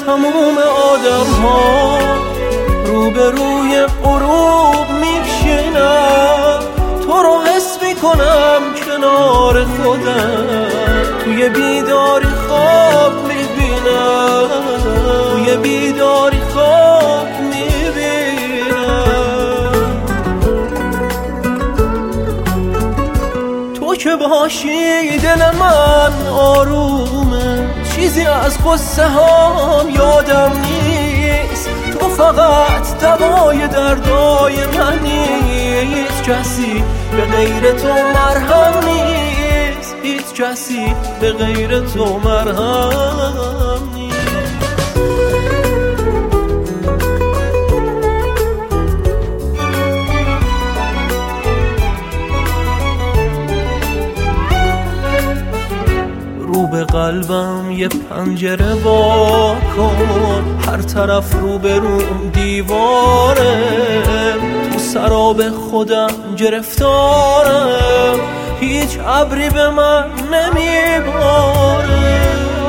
تموم آدم ها روبروی غروب میشینم، تو رو حس میکنم کنار خودم، توی بیداری خواب میبینم، توی بیداری خواب میبینم. تو که باشی دل من آرومه، چیزی از قصه هام یادم نیست، تو فقط دوای دردای منی، هیچ کسی به غیر تو مرهم نیست، هیچ کسی به غیر تو مرهم نیست. رو به قلبم یه پنجره وا کن، هر طرف رو به روم دیواره، تو سراب خودم گرفتارم، هیچ ابری به من نمیباره.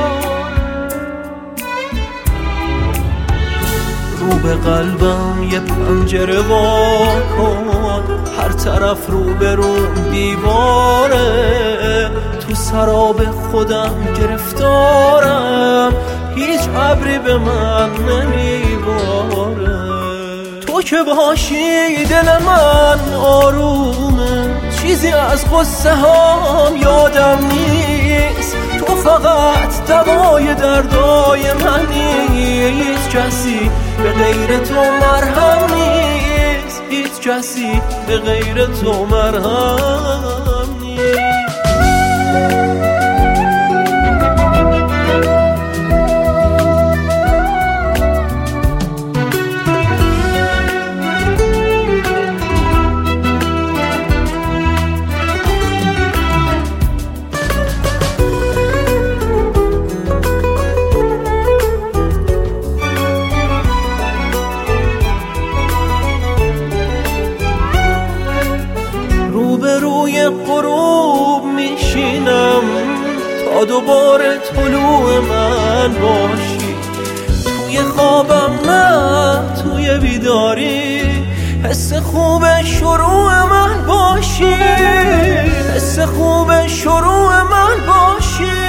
رو به قلبم یه پنجره وا کن، هر طرف رو به روم دیواره، تو سراب خودم گرفتارم، هیچ ابری به من نمیباره. تو که باشی دل من آرومه، چیزی از قصه هام یادم نیست، تو فقط دوای دردای منی، هیچ کسی به غیر تو مرهم نیست، هیچ کسی به غیر تو مرهم نیست. روبروی غروب میشینم تا دوباره طلوع من باشی، توی خوابم نه توی بیداری، حس خوب شروع من باشی، حس خوب شروع من باشی.